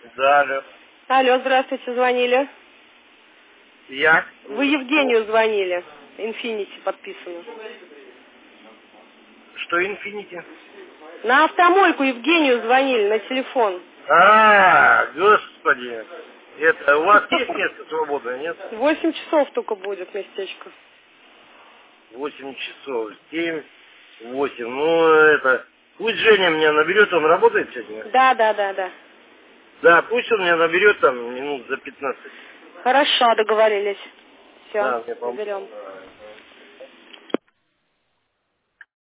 Да, алло. Алло, здравствуйте, звонили. Я? Вы Евгению звонили. Инфинити подписано. Что Инфинити? На автомойку Евгению звонили, на телефон. Господи. Это, у вас есть место свободное, нет? 8 часов только будет местечко. 8 часов, 7, 8. Ну, это... Пусть Женя меня наберет, он работает сегодня? Да. Да, пусть он меня наберет там минут за 15. Хорошо, договорились. Все, Да, мне наберем.